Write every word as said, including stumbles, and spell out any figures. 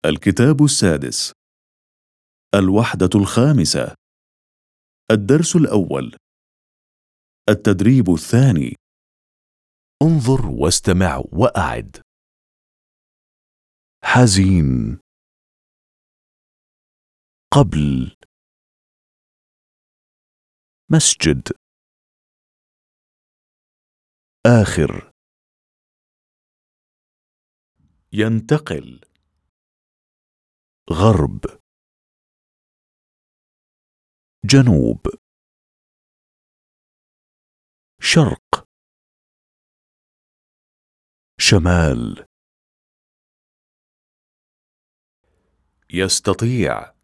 الكتاب السادس. الوحدة الخامسة. الدرس الأول. التدريب الثاني. انظر واستمع وأعد. حزين. قبل. مسجد. آخر. ينتقل. غرب. جنوب. شرق. شمال. يستطيع.